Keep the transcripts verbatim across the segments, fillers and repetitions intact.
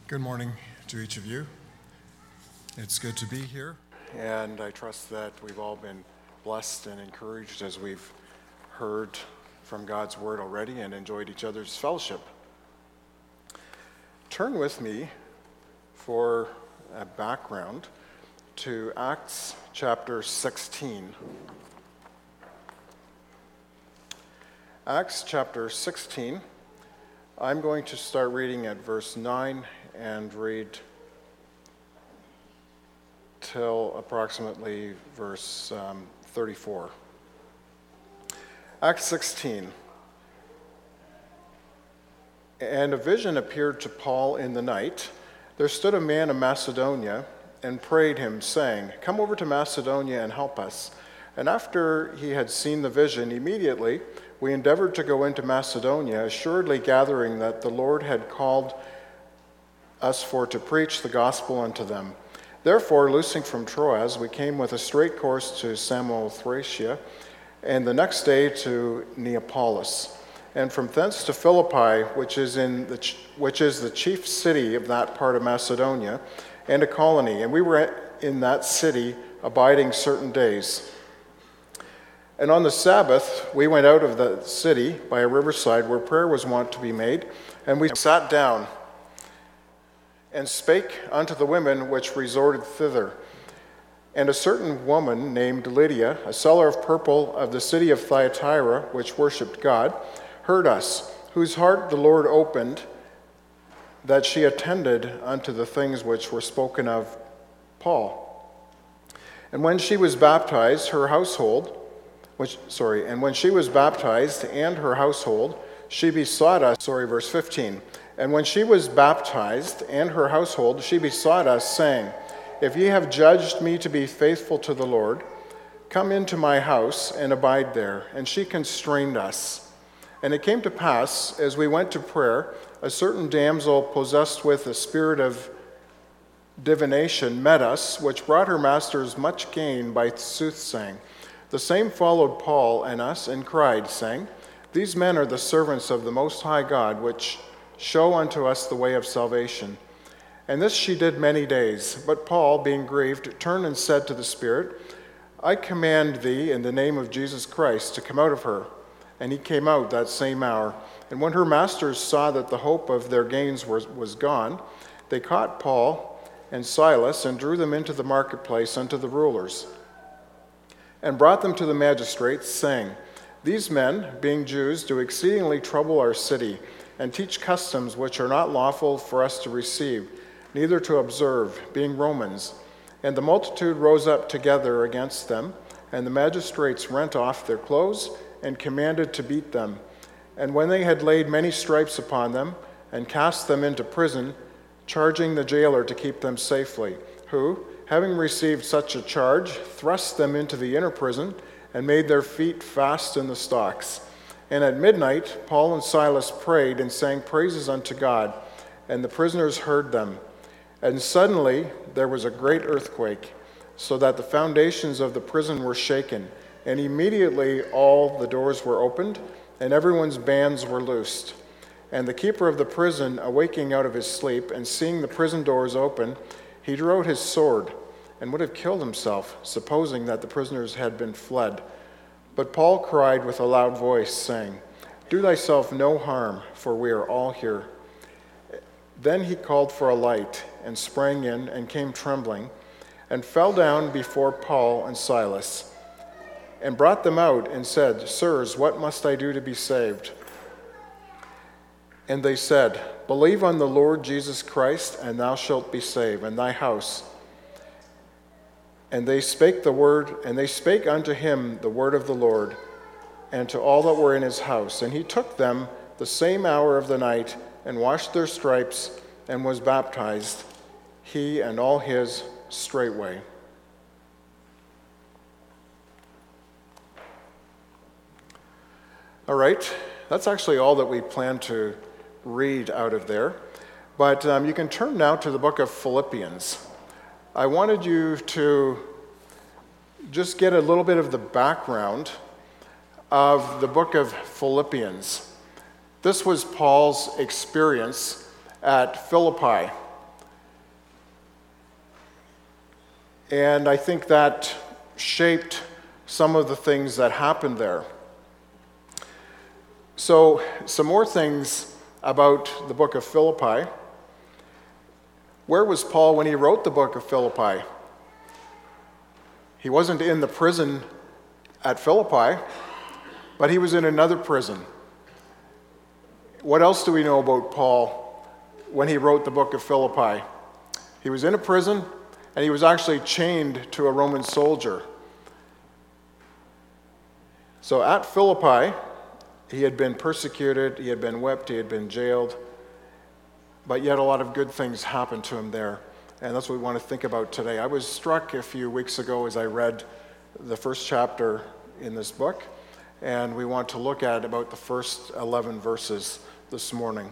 Good morning to each of you. It's good to be here, and I trust that we've all been blessed and encouraged as we've heard from God's Word already and enjoyed each other's fellowship. Turn with me for a background to Acts chapter sixteen. Acts chapter sixteen. I'm going to start reading at verse nine and read till approximately verse um, thirty-four. Acts sixteen. And a vision appeared to Paul in the night. There stood a man of Macedonia and prayed him, saying, "Come over to Macedonia and help us." And after he had seen the vision, immediately we endeavored to go into Macedonia, assuredly gathering that the Lord had called us for to preach the gospel unto them. Therefore, loosing from Troas, we came with a straight course to Samothracia, and the next day to Neapolis, and from thence to Philippi, which is in the ch- which is the chief city of that part of Macedonia, and a colony. And we were in that city abiding certain days. And on the Sabbath, we went out of the city by a riverside where prayer was wont to be made, and we sat down and spake unto the women which resorted thither. And a certain woman named Lydia, a seller of purple of the city of Thyatira, which worshipped God, heard us, whose heart the Lord opened, that she attended unto the things which were spoken of Paul. And when she was baptized, her household, which sorry, and when she was baptized and her household, she besought us, sorry, verse fifteen. And when she was baptized and her household, she besought us, saying, "If ye have judged me to be faithful to the Lord, come into my house and abide there." And she constrained us. And it came to pass, as we went to prayer, a certain damsel possessed with a spirit of divination met us, which brought her masters much gain by soothsaying. The same followed Paul and us, and cried, saying, "These men are the servants of the Most High God, which show unto us the way of salvation." And this she did many days. But Paul, being grieved, turned and said to the Spirit, "I command thee in the name of Jesus Christ to come out of her." And he came out that same hour. And when her masters saw that the hope of their gains was, was gone, they caught Paul and Silas and drew them into the marketplace unto the rulers, and brought them to the magistrates, saying, "These men, being Jews, do exceedingly trouble our city, and teach customs which are not lawful for us to receive, neither to observe, being Romans." And the multitude rose up together against them, and the magistrates rent off their clothes, and commanded to beat them. And when they had laid many stripes upon them, and cast them into prison, charging the jailer to keep them safely, who, having received such a charge, thrust them into the inner prison, and made their feet fast in the stocks. And at midnight Paul and Silas prayed and sang praises unto God, and the prisoners heard them. And suddenly there was a great earthquake, so that the foundations of the prison were shaken, and immediately all the doors were opened, and everyone's bands were loosed. And the keeper of the prison, awaking out of his sleep, and seeing the prison doors open, he drew out his sword, and would have killed himself, supposing that the prisoners had been fled. But Paul cried with a loud voice, saying, "Do thyself no harm, for we are all here." Then he called for a light, and sprang in, and came trembling, and fell down before Paul and Silas, and brought them out, and said, "Sirs, what must I do to be saved?" And they said, "Believe on the Lord Jesus Christ, and thou shalt be saved, and thy house." And they spake the word, and they spake unto him the word of the Lord, and to all that were in his house. And he took them the same hour of the night, and washed their stripes, and was baptized, he and all his straightway. All right, that's actually all that we plan to read out of there. But um, you can turn now to the book of Philippians. I wanted you to just get a little bit of the background of the book of Philippians. This was Paul's experience at Philippi. And I think that shaped some of the things that happened there. So, some more things about the book of Philippi. Where was Paul when he wrote the book of Philippi? He wasn't in the prison at Philippi, but he was in another prison. What else do we know about Paul when he wrote the book of Philippi? He was in a prison, and he was actually chained to a Roman soldier. So at Philippi, he had been persecuted, he had been whipped, he had been jailed, but yet a lot of good things happened to him there. And that's what we want to think about today. I was struck a few weeks ago as I read the first chapter in this book, and we want to look at about the first eleven verses this morning.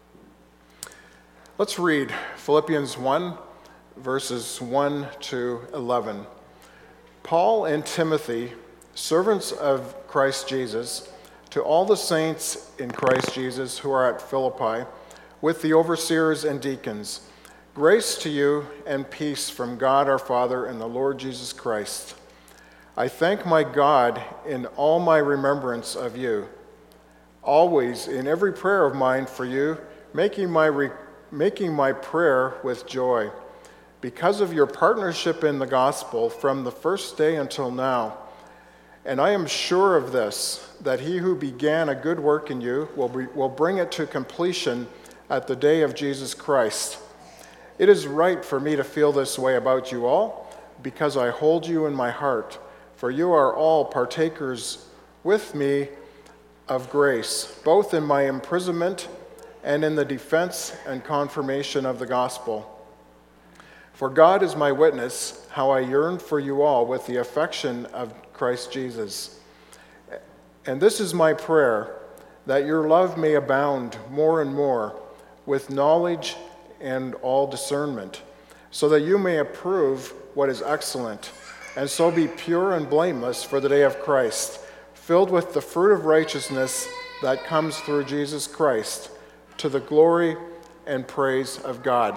Let's read Philippians one, verses one to eleven. Paul and Timothy, servants of Christ Jesus, to all the saints in Christ Jesus who are at Philippi, with the overseers and deacons, grace to you and peace from God our Father and the Lord Jesus Christ. I thank my God in all my remembrance of you, always in every prayer of mine for you, making my, re- making my prayer with joy, because of your partnership in the gospel from the first day until now. And I am sure of this, that he who began a good work in you will, be, will bring it to completion at the day of Jesus Christ. It is right for me to feel this way about you all, because I hold you in my heart, for you are all partakers with me of grace, both in my imprisonment and in the defense and confirmation of the gospel. For God is my witness, how I yearn for you all with the affection of Christ Jesus. And this is my prayer, that your love may abound more and more with knowledge and all discernment, so that you may approve what is excellent, and so be pure and blameless for the day of Christ, filled with the fruit of righteousness that comes through Jesus Christ, to the glory and praise of God.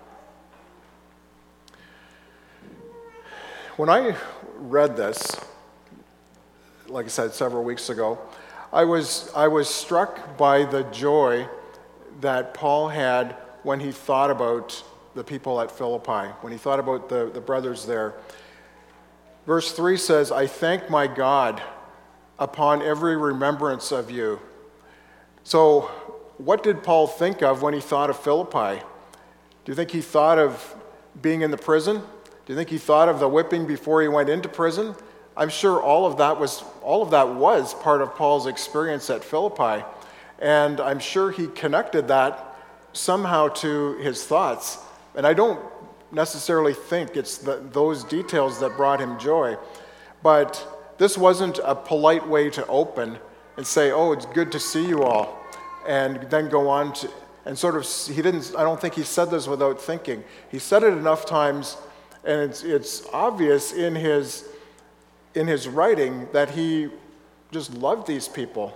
When I read this, like I said several weeks ago, I was I was struck by the joy that Paul had when he thought about the people at Philippi, when he thought about the, the brothers there. Verse three says, I thank my God upon every remembrance of you. So what did Paul think of when he thought of Philippi? Do you think he thought of being in the prison? Do you think he thought of the whipping before he went into prison? I'm sure all of that was all of that was part of Paul's experience at Philippi, and I'm sure he connected that somehow to his thoughts. And I don't necessarily think it's the, those details that brought him joy, but this wasn't a polite way to open and say, "Oh, it's good to see you all," and then go on to and sort of. He didn't. I don't think he said this without thinking. He said it enough times, and it's it's obvious in his. in his writing that he just loved these people.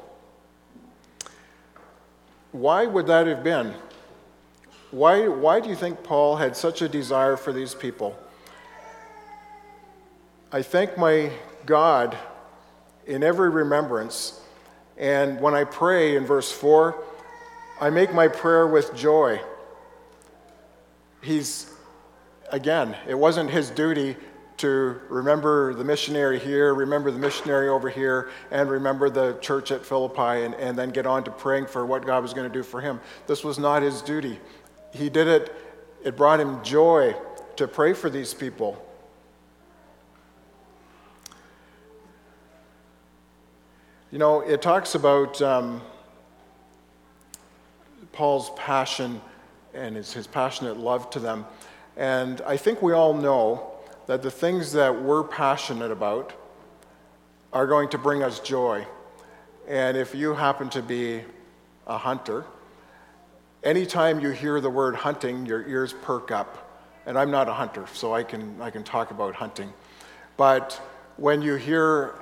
Why would that have been? Why, why do you think Paul had such a desire for these people? I thank my God in every remembrance, and when I pray in verse four, I make my prayer with joy. He's, again, it wasn't his duty to remember the missionary here, remember the missionary over here, and remember the church at Philippi, and, and then get on to praying for what God was going to do for him. This was not his duty. He did it, it brought him joy to pray for these people. You know, it talks about um, Paul's passion and his, his passionate love to them. And I think we all know that the things that we're passionate about are going to bring us joy. And if you happen to be a hunter, anytime you hear the word hunting, your ears perk up. And I'm not a hunter, so I can I can talk about hunting. But when you hear,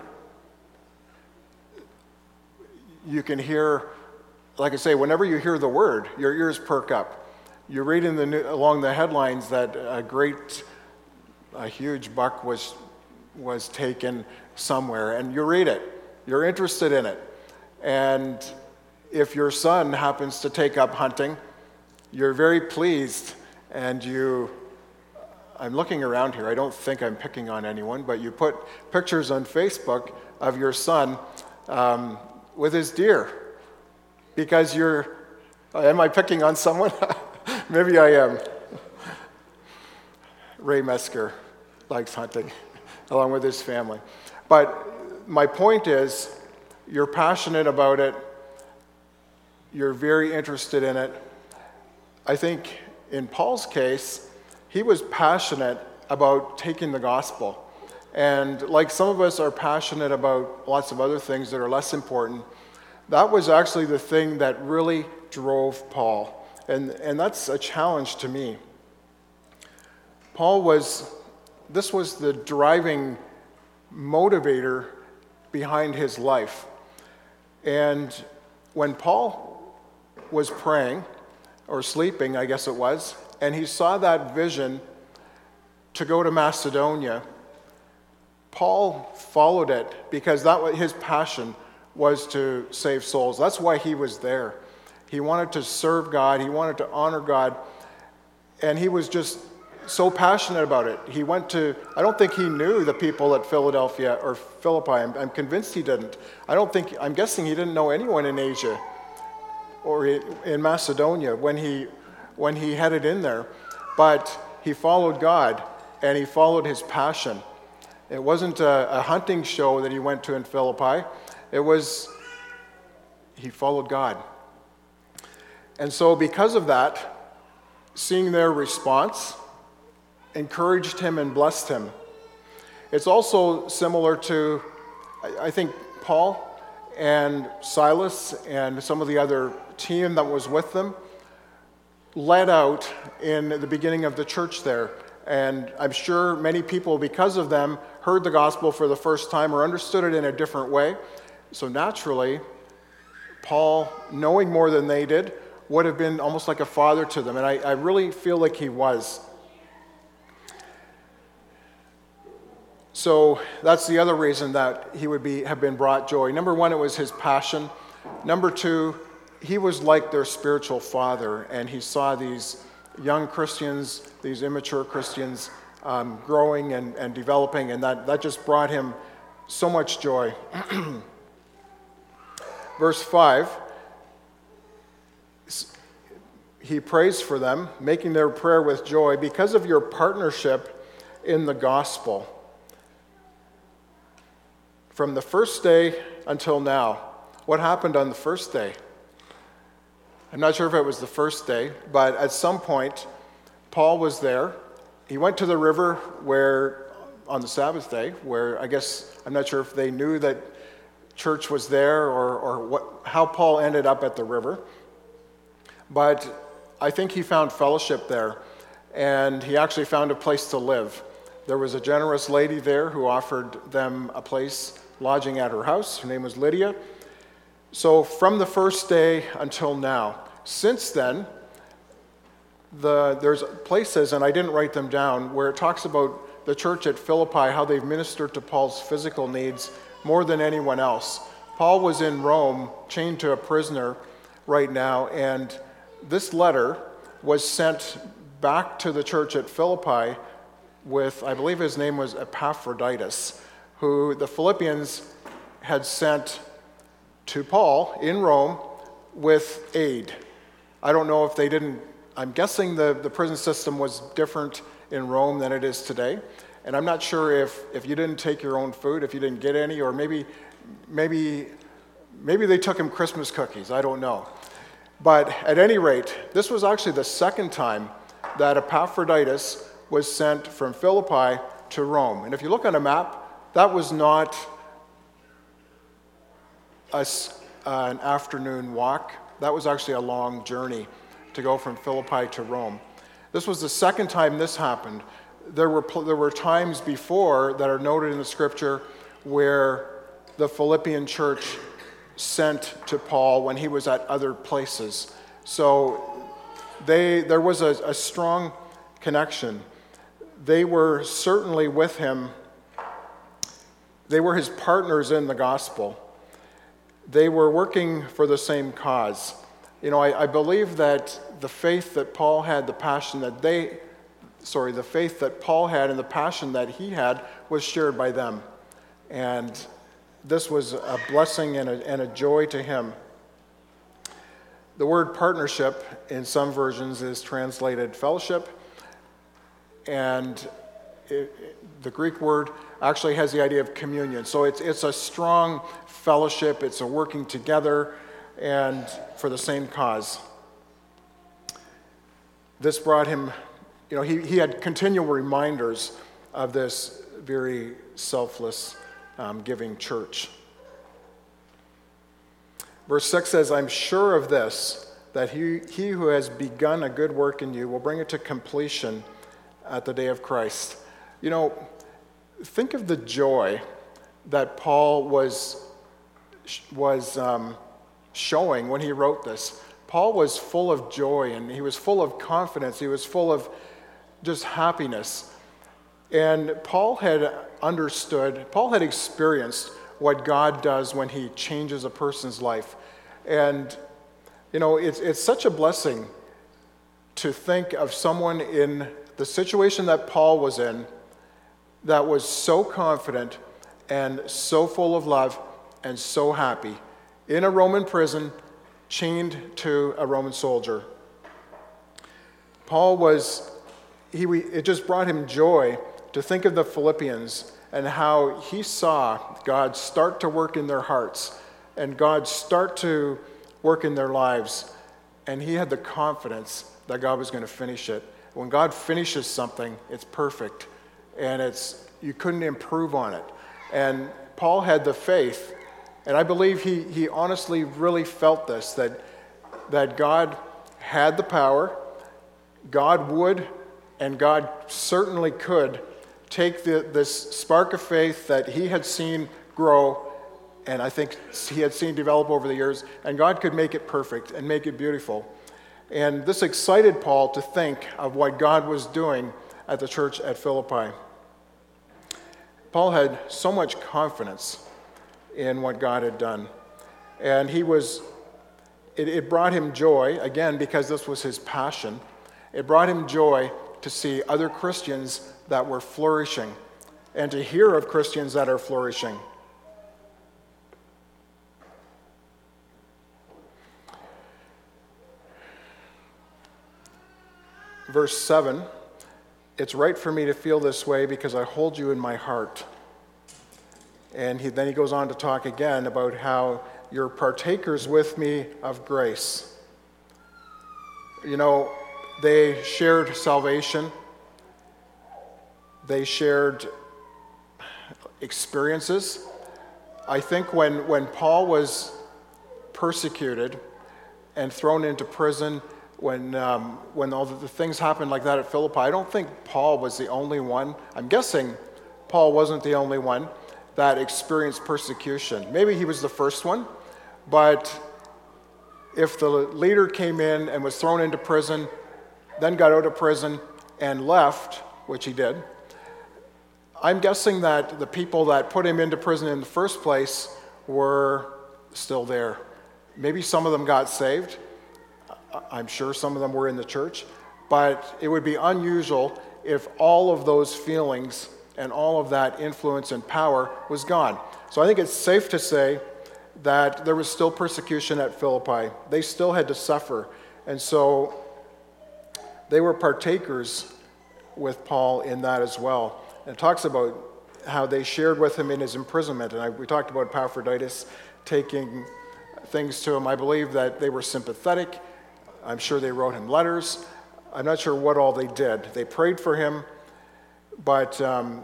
you can hear, like I say, whenever you hear the word, your ears perk up. You read in the new, along the headlines that a great a huge buck was was taken somewhere, and you read it, you're interested in it. And if your son happens to take up hunting, you're very pleased, and you, I'm looking around here, I don't think I'm picking on anyone, but you put pictures on Facebook of your son um, with his deer, because you're, am I picking on someone? Maybe I am. Ray Mesker likes hunting, along with his family. But my point is, you're passionate about it, you're very interested in it. I think in Paul's case, he was passionate about taking the gospel. And like some of us are passionate about lots of other things that are less important, that was actually the thing that really drove Paul. And, and that's a challenge to me. Paul was, this was the driving motivator behind his life. And when Paul was praying, or sleeping, I guess it was, and he saw that vision to go to Macedonia, Paul followed it because that was his passion, was to save souls. That's why he was there. He wanted to serve God, he wanted to honor God, and he was just so passionate about it. He went to, I don't think he knew the people at Philadelphia or Philippi. I'm, I'm convinced he didn't. I don't think, I'm guessing he didn't know anyone in Asia or in Macedonia when he when he headed in there. But he followed God, and he followed his passion. It wasn't a, a hunting show that he went to in Philippi. It was, he followed God. And so because of that, seeing their response encouraged him and blessed him. It's also similar to, I think, Paul and Silas and some of the other team that was with them led out in the beginning of the church there. And I'm sure many people, because of them, heard the gospel for the first time or understood it in a different way. So naturally, Paul, knowing more than they did, would have been almost like a father to them. And I, I really feel like he was. So that's the other reason that he would be have been brought joy. Number one, it was his passion. Number two, he was like their spiritual father, and he saw these young Christians, these immature Christians, um, growing and, and developing, and that, that just brought him so much joy. Verse five, he prays for them, making their prayer with joy because of your partnership in the gospel. From the first day until now. What happened on the first day? I'm not sure if it was the first day, but at some point, Paul was there. He went to the river where, on the Sabbath day, where I guess, I'm not sure if they knew that church was there or, or what, how Paul ended up at the river. But I think he found fellowship there, and he actually found a place to live. There was a generous lady there who offered them a place lodging at her house. Her name was Lydia. So from the first day until now, since then, the, there's places, and I didn't write them down, where it talks about the church at Philippi, how they've ministered to Paul's physical needs more than anyone else. Paul was in Rome, chained to a prisoner right now, and this letter was sent back to the church at Philippi with, I believe his name was Epaphroditus, who the Philippians had sent to Paul in Rome with aid. I don't know if they didn't, I'm guessing the, the prison system was different in Rome than it is today. And I'm not sure if, if you didn't take your own food, if you didn't get any, or maybe, maybe, maybe they took him Christmas cookies, I don't know. But at any rate, this was actually the second time that Epaphroditus was sent from Philippi to Rome. And if you look on a map, that was not a, uh, an afternoon walk. That was actually a long journey to go from Philippi to Rome. This was the second time this happened. There were, there were times before that are noted in the scripture where the Philippian church sent to Paul when he was at other places. So they, there was a, a strong connection. they were certainly with him. They were his partners in the gospel. They were working for the same cause. You know, I, I believe that the faith that Paul had, the passion that they, sorry, the faith that Paul had and the passion that he had was shared by them. And this was a blessing and a, and a joy to him. The word partnership in some versions is translated fellowship, and it, it, the Greek word actually has the idea of communion. So it's it's a strong fellowship, it's a working together and for the same cause. This brought him, you know, he, he had continual reminders of this very selfless um, giving church. Verse six says, I'm sure of this, that he, he who has begun a good work in you will bring it to completion at the day of Christ. You know, think of the joy that Paul was, was um, showing when he wrote this. Paul was full of joy, and he was full of confidence. He was full of just happiness. And Paul had understood, Paul had experienced what God does when he changes a person's life. And, you know, it's, it's such a blessing to think of someone in the situation that Paul was in that was so confident and so full of love and so happy in a Roman prison, chained to a Roman soldier. Paul was, he, it just brought him joy to think of the Philippians and how he saw God start to work in their hearts and God start to work in their lives. And he had the confidence that God was going to finish it. When God finishes something, it's perfect. And it's you couldn't improve on it. And Paul had the faith, and I believe he, he honestly really felt this, that, that God had the power, God would, and God certainly could take the, this spark of faith that he had seen grow, and I think he had seen develop over the years, and God could make it perfect and make it beautiful. And this excited Paul to think of what God was doing at the church at Philippi. Paul had so much confidence in what God had done. And he was, it, it brought him joy, again, because this was his passion. It brought him joy to see other Christians that were flourishing and to hear of Christians that are flourishing. Verse seven, it's right for me to feel this way because I hold you in my heart. And he, then he goes on to talk again about how you're partakers with me of grace. You know, they shared salvation. They shared experiences. I think when, when Paul was persecuted and thrown into prison, when um, when all the things happened like that at Philippi, I don't think Paul was the only one. I'm guessing Paul wasn't the only one that experienced persecution. Maybe he was the first one, but if the leader came in and was thrown into prison, then got out of prison and left, which he did, I'm guessing that the people that put him into prison in the first place were still there. Maybe some of them got saved. I'm sure some of them were in the church, but it would be unusual if all of those feelings and all of that influence and power was gone. So I think it's safe to say that there was still persecution at Philippi. They still had to suffer. And so they were partakers with Paul in that as well. And it talks about how they shared with him in his imprisonment. And I, we talked about Epaphroditus taking things to him. I believe that they were sympathetic. I'm sure they wrote him letters. I'm not sure what all they did. They prayed for him, but um,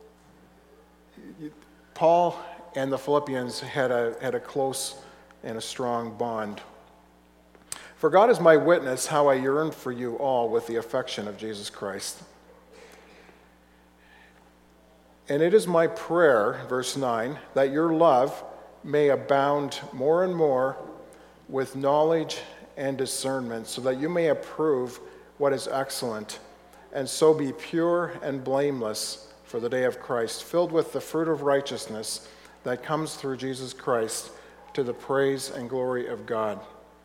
Paul and the Philippians had a, had a close and a strong bond. For God is my witness how I yearn for you all with the affection of Jesus Christ. And it is my prayer, verse nine, that your love may abound more and more with knowledge and discernment, so that you may approve what is excellent, and so be pure and blameless for the day of Christ, filled with the fruit of righteousness that comes through Jesus Christ, to the praise and glory of God.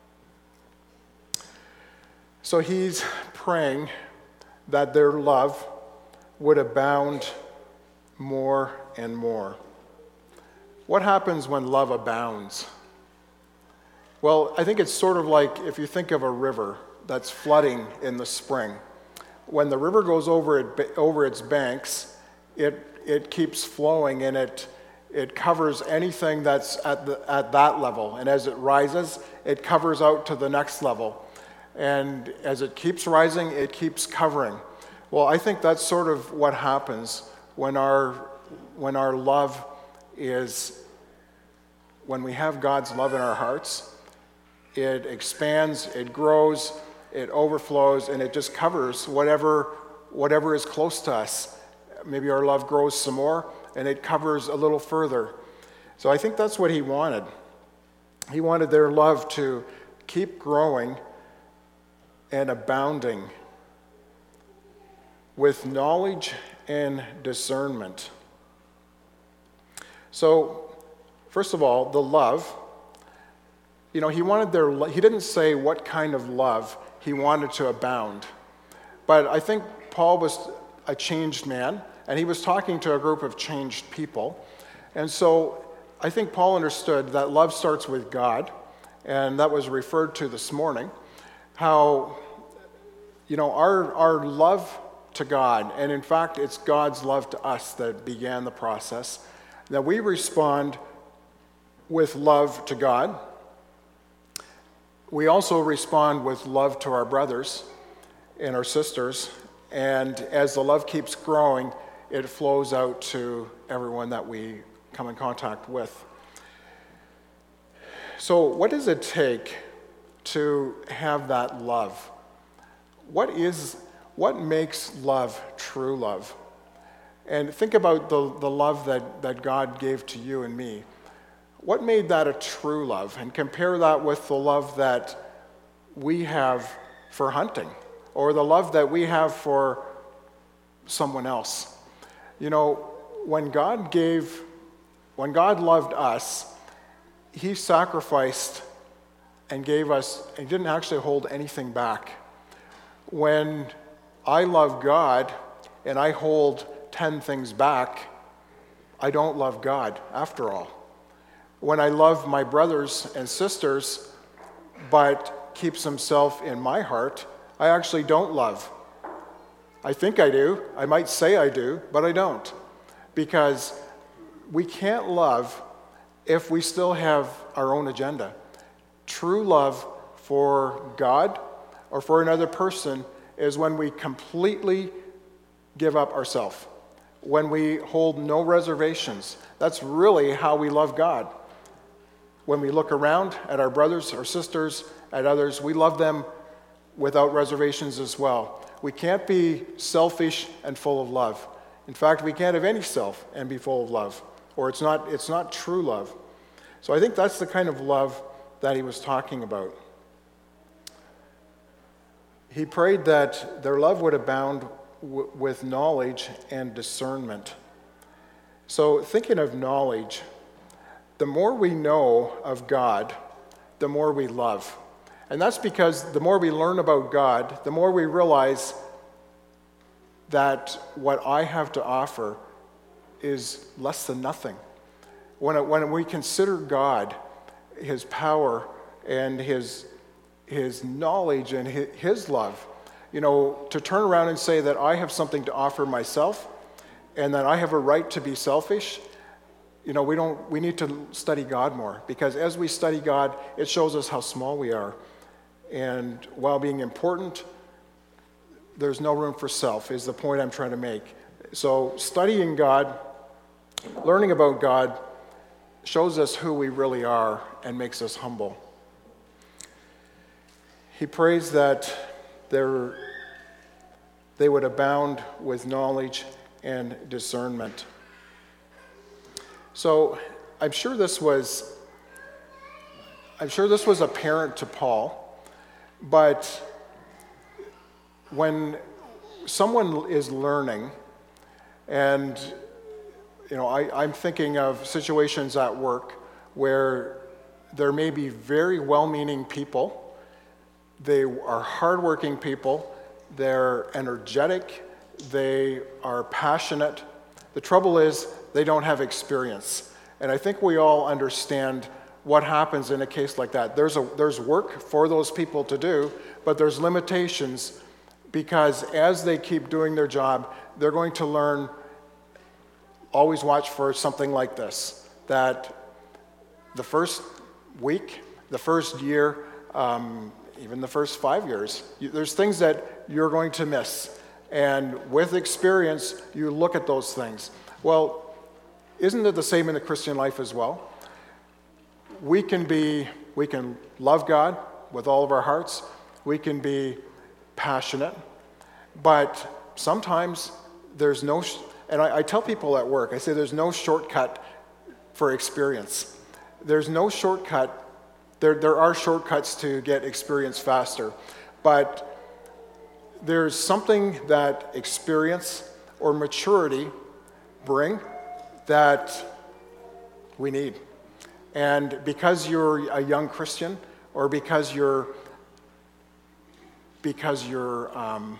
So he's praying that their love would abound more and more. What happens when love abounds? Well, I think it's sort of like if you think of a river that's flooding in the spring. When the river goes over it, over its banks, it it keeps flowing, and it it covers anything that's at the at that level. And as it rises, it covers out to the next level. And as it keeps rising, it keeps covering. Well, I think that's sort of what happens when our when our love is when we have God's love in our hearts. It expands, it grows, it overflows, and it just covers whatever whatever is close to us. Maybe our love grows some more, and it covers a little further. So I think that's what he wanted. He wanted their love to keep growing and abounding with knowledge and discernment. So, first of all, the love. You know, he wanted their, he didn't say what kind of love he wanted to abound. But I think Paul was a changed man, and he was talking to a group of changed people. And so I think Paul understood that love starts with God, and that was referred to this morning. How, you know, our, our love to God, and in fact, it's God's love to us that began the process, that we respond with love to God. We also respond with love to our brothers and our sisters, and as the love keeps growing, it flows out to everyone that we come in contact with. So what does it take to have that love? What is, what makes love true love? And think about the, the love that, that God gave to you and me. What made that a true love? And compare that with the love that we have for hunting, or the love that we have for someone else. You know, when God gave, when God loved us, he sacrificed and gave us, and didn't actually hold anything back. When I love God and I hold ten things back, I don't love God after all. When I love my brothers and sisters, but keeps himself in my heart, I actually don't love. I think I do. I might say I do, but I don't. Because we can't love if we still have our own agenda. True love for God or for another person is when we completely give up ourselves, when we hold no reservations. That's really how we love God. When we look around at our brothers or sisters, at others, we love them without reservations as well. We can't be selfish and full of love. In fact, we can't have any self and be full of love, or it's not, it's not true love. So I think that's the kind of love that he was talking about. He prayed that their love would abound w- with knowledge and discernment. So thinking of knowledge, the more we know of God, the more we love. And that's because the more we learn about God, the more we realize that what I have to offer is less than nothing. When, it, when we consider God, his power and his, his knowledge and his, his love, you know, to turn around and say that I have something to offer myself and that I have a right to be selfish, you know, we don't. We need to study God more, because as we study God, it shows us how small we are. And while being important, there's no room for self, is the point I'm trying to make. So studying God, learning about God, shows us who we really are and makes us humble. He prays that there, they would abound with knowledge and discernment. So I'm sure this was, I'm sure this was apparent to Paul, but when someone is learning, and you know, I, I'm thinking of situations at work where there may be very well-meaning people. They are hardworking people. They're energetic. They are passionate. The trouble is they don't have experience. And I think we all understand what happens in a case like that. There's a there's work for those people to do, but there's limitations because as they keep doing their job, they're going to learn. Always watch for something like this, that the first week, the first year, um, even the first five years, you, there's things that you're going to miss. And with experience, you look at those things. Well, isn't it the same in the Christian life as well? We can be, we can love God with all of our hearts. We can be passionate, but sometimes there's no, and I, I tell people at work, I say there's no shortcut for experience. There's no shortcut. There, there are shortcuts to get experience faster, but there's something that experience or maturity bring that we need. And because you're a young Christian, or because you're because you're um,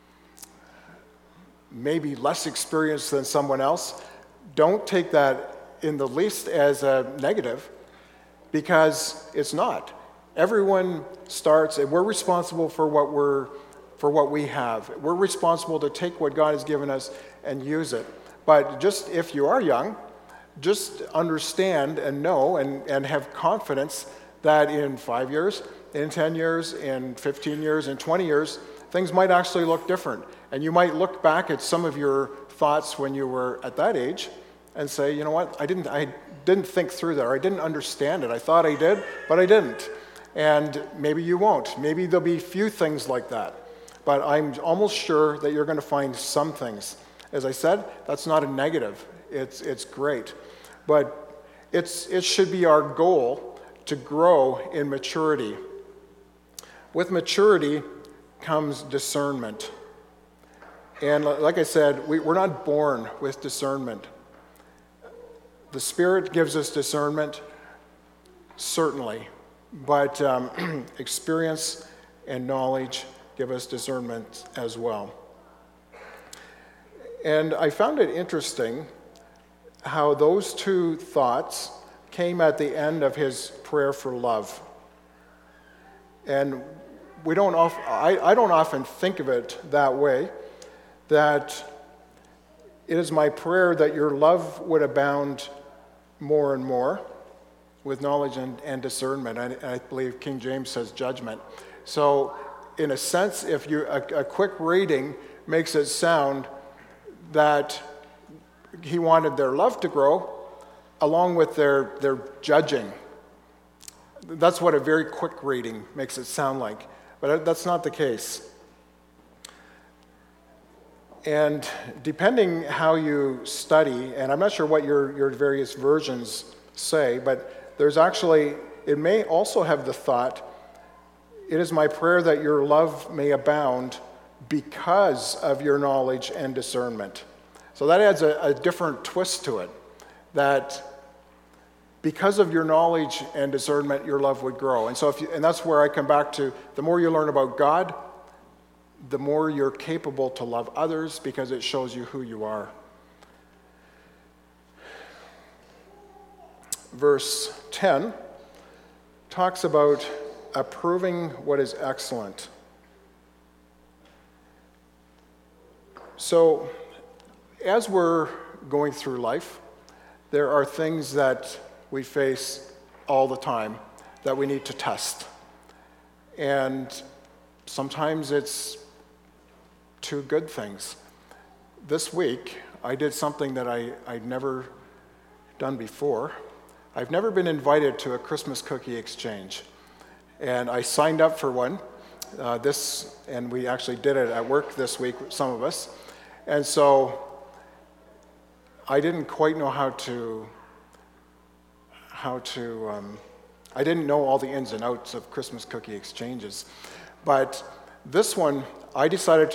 maybe less experienced than someone else, don't take that in the least as a negative, because it's not. Everyone starts, and we're responsible for what we're for what we have. We're responsible to take what God has given us and use it. But just if you are young, just understand and know and, and have confidence that in five years, in ten years, in fifteen years, in twenty years, things might actually look different. And you might look back at some of your thoughts when you were at that age and say, you know what, I didn't I didn't think through that, or I didn't understand it. I thought I did, but I didn't. And maybe you won't. Maybe there'll be few things like that. But I'm almost sure that you're going to find some things. As I said, that's not a negative. It's it's great. But it's it should be our goal to grow in maturity. With maturity comes discernment. And like I said, we, we're not born with discernment. The Spirit gives us discernment, certainly, but um, experience and knowledge give us discernment as well. And I found it interesting how those two thoughts came at the end of his prayer for love. And we don't of, I, I don't often think of it that way, that it is my prayer that your love would abound more and more with knowledge and, and discernment. And I believe King James says judgment. So in a sense, if you a, a quick reading makes it sound that he wanted their love to grow along with their, their judging. That's what a very quick reading makes it sound like, but that's not the case. And depending how you study, and I'm not sure what your, your various versions say, but there's actually, it may also have the thought, it is my prayer that your love may abound because of your knowledge and discernment. So that adds a, a different twist to it, that because of your knowledge and discernment, your love would grow. And so, if you, and that's where I come back to, the more you learn about God, the more you're capable to love others because it shows you who you are. Verse ten talks about approving what is excellent. So, as we're going through life, there are things that we face all the time that we need to test. And sometimes it's two good things. This week, I did something that I, I'd never done before. I've never been invited to a Christmas cookie exchange. And I signed up for one. Uh, this, and we actually did it at work this week, some of us. And so I didn't quite know how to, how to, um, I didn't know all the ins and outs of Christmas cookie exchanges. But this one, I decided to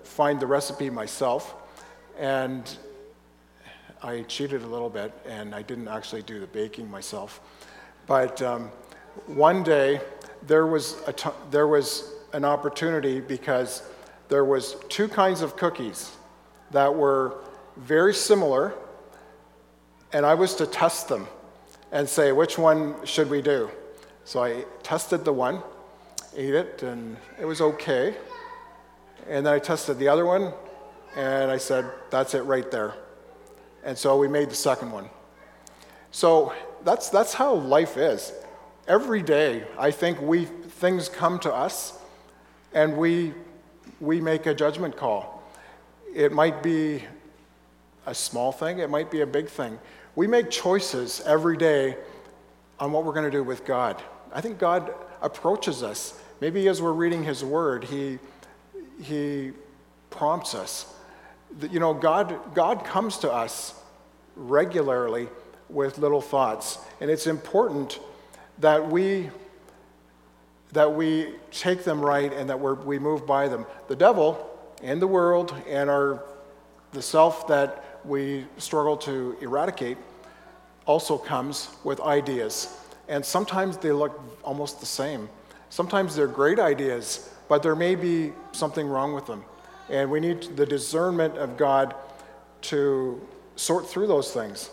find the recipe myself, and I cheated a little bit, and I didn't actually do the baking myself. But um, one day, there was a t- there was an opportunity because there was two kinds of cookies that were very similar, and I was to test them and say, which one should we do? So I tested the one, ate it, and it was okay. And then I tested the other one, and I said, that's it right there. And so we made the second one. So that's that's how life is. Every day, I think we things come to us, and we we make a judgment call. It might be a small thing, it might be a big thing. We make choices every day on what we're going to do with God. I think God approaches us. Maybe as we're reading His Word, He He prompts us. You know, God God comes to us regularly with little thoughts, and it's important that we that we take them right and that we're, we move by them. The devil and the world and our the self that we struggle to eradicate also comes with ideas, and sometimes they look almost the same. Sometimes they're great ideas, but there may be something wrong with them, and we need the discernment of God to sort through those things.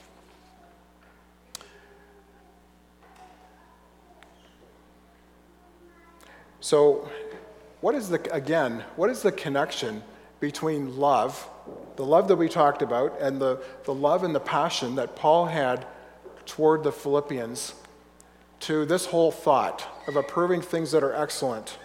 So, what is the, again, what is the connection between love, the love that we talked about, and the, the love and the passion that Paul had toward the Philippians to this whole thought of approving things that are excellent?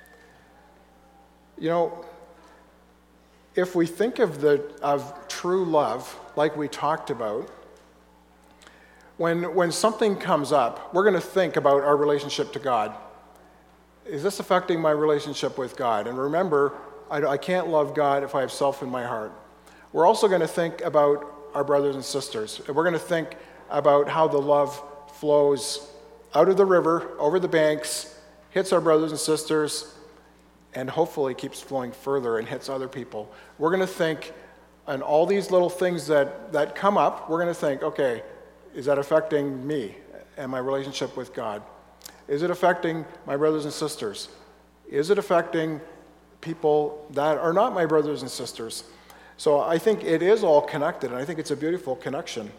You know, if we think of the of true love, like we talked about, when when something comes up, we're going to think about our relationship to God. Is this affecting my relationship with God? And remember, I, I can't love God if I have self in my heart. We're also going to think about our brothers and sisters. We're going to think about how the love flows out of the river, over the banks, hits our brothers and sisters, and hopefully keeps flowing further and hits other people. We're going to think, and all these little things that, that come up, we're going to think, okay, is that affecting me and my relationship with God? Is it affecting my brothers and sisters? Is it affecting people that are not my brothers and sisters? So I think it is all connected, and I think it's a beautiful connection.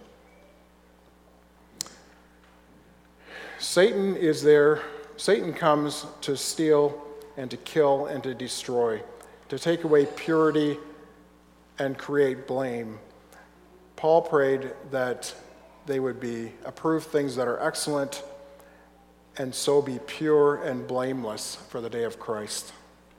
Satan is there. Satan comes to steal and to kill and to destroy, to take away purity and create blame. Paul prayed that they would be approved things that are excellent, and so be pure and blameless for the day of Christ.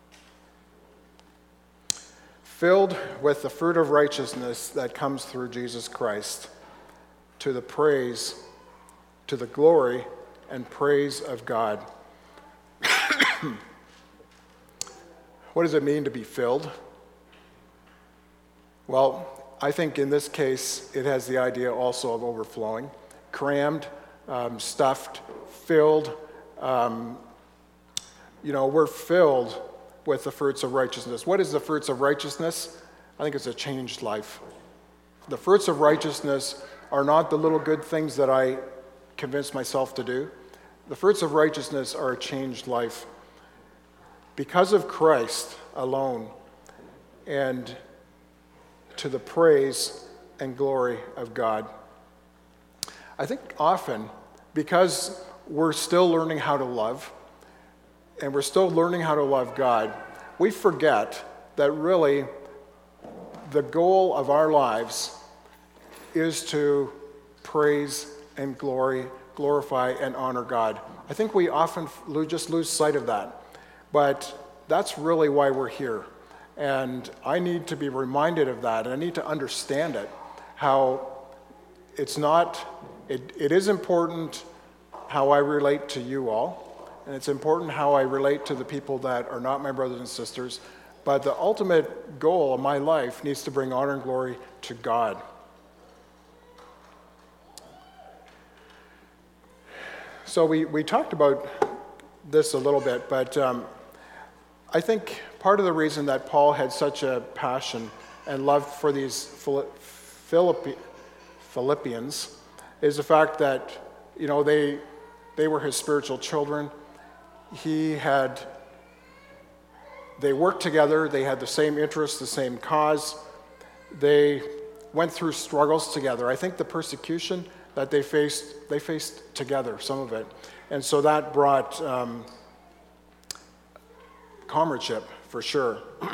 Filled with the fruit of righteousness that comes through Jesus Christ, to the praise, to the glory and praise of God. What does it mean to be filled? Well, I think in this case, it has the idea also of overflowing, crammed, um, stuffed, filled. Um, you know, we're filled with the fruits of righteousness. What is the fruits of righteousness? I think it's a changed life. The fruits of righteousness are not the little good things that I convince myself to do. The fruits of righteousness are a changed life because of Christ alone, and to the praise and glory of God. I think often, because we're still learning how to love, and we're still learning how to love God, we forget that really the goal of our lives is to praise and glory, glorify and honor God. I think we often lo- just lose sight of that, but that's really why we're here. And I need to be reminded of that, and I need to understand it, how it's not, it, it is important how I relate to you all, and it's important how I relate to the people that are not my brothers and sisters, but the ultimate goal of my life needs to bring honor and glory to God. So we, we talked about this a little bit, but um, I think part of the reason that Paul had such a passion and love for these Philippi- Philippians is the fact that, you know, they they were his spiritual children. He had, they worked together, they had the same interests, the same cause. They went through struggles together. I think the persecution that they faced, they faced together, some of it. And so that brought um, comradeship, for sure.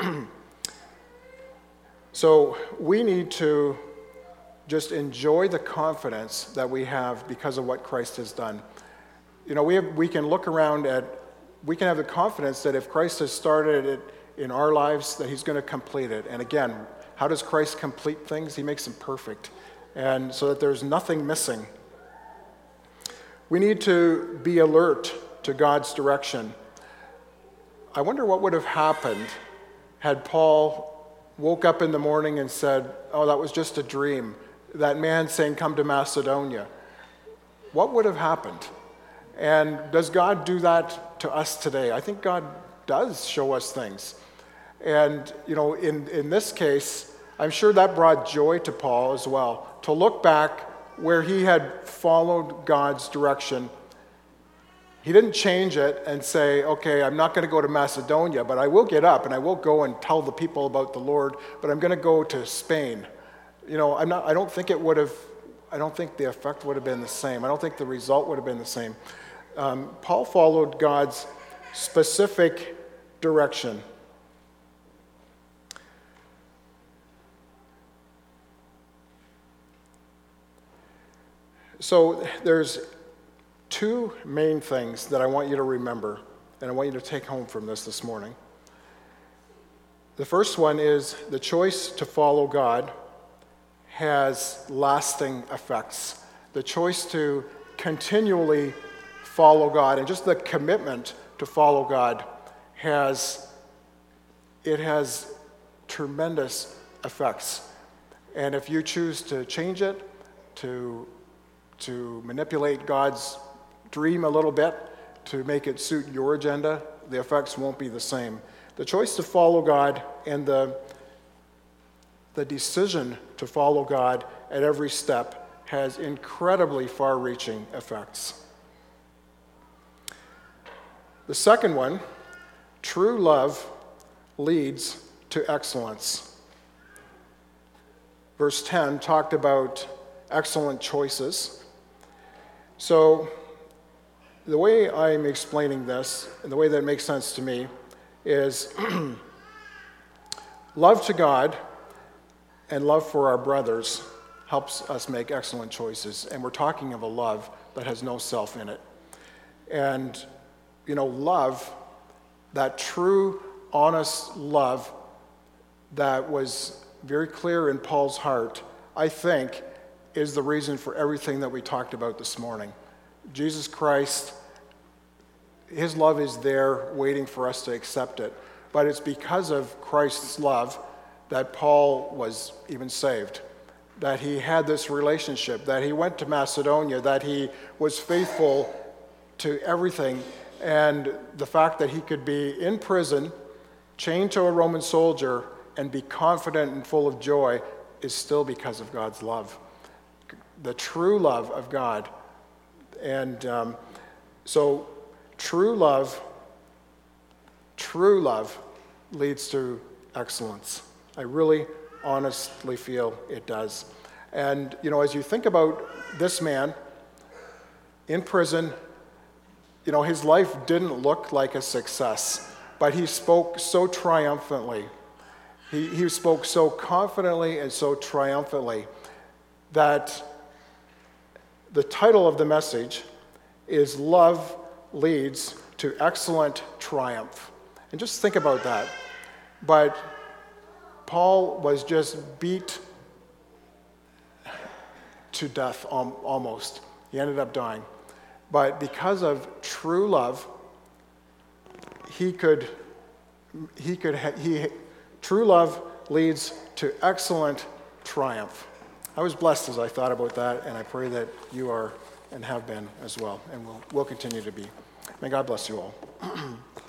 So we need to just enjoy the confidence that we have because of what Christ has done. You know, we have, we can look around at, we can have the confidence that if Christ has started it in our lives, that he's going to complete it. And again, how does Christ complete things? He makes them perfect, and so that there's nothing missing. We need to be alert to God's direction. I wonder what would have happened had Paul woke up in the morning and said, oh, that was just a dream. That man saying, come to Macedonia. What would have happened? And does God do that to us today? I think God does show us things. And, you know, in, in this case, I'm sure that brought joy to Paul as well, to look back where he had followed God's direction. He didn't change it and say, okay, I'm not going to go to Macedonia, but I will get up and I will go and tell the people about the Lord, but I'm going to go to Spain. You know, I'm not, I don't think it would have, I don't think the effect would have been the same. I don't think the result would have been the same. Um, Paul followed God's specific direction. So there's two main things that I want you to remember, and I want you to take home from this this morning. The first one is the choice to follow God has lasting effects. The choice to continually follow God and just the commitment to follow God has, it has tremendous effects. And if you choose to change it, to to manipulate God's dream a little bit, to make it suit your agenda, the effects won't be the same. The choice to follow God and the, the decision to follow God at every step has incredibly far-reaching effects. The second one, true love leads to excellence. Verse ten talked about excellent choices. So the way I'm explaining this, and the way that it makes sense to me, is love to God and love for our brothers helps us make excellent choices. And we're talking of a love that has no self in it. And, you know, love, that true, honest love that was very clear in Paul's heart, I think, is the reason for everything that we talked about this morning. Jesus Christ, his love is there waiting for us to accept it. But it's because of Christ's love that Paul was even saved, that he had this relationship, that he went to Macedonia, that he was faithful to everything. And the fact that he could be in prison, chained to a Roman soldier, and be confident and full of joy is still because of God's love. The true love of God. And um, so true love, true love leads to excellence. I really honestly feel it does. And, you know, as you think about this man in prison, you know, his life didn't look like a success, but he spoke so triumphantly. He, he spoke so confidently and so triumphantly that the title of the message is Love Leads to Excellent Triumph. And just think about that. But Paul was just beat to death almost. He ended up dying. But because of true love, he could, he could, he, true love leads to excellent triumph. I was blessed as I thought about that, and I pray that you are and have been as well, and will will continue to be. May God bless you all.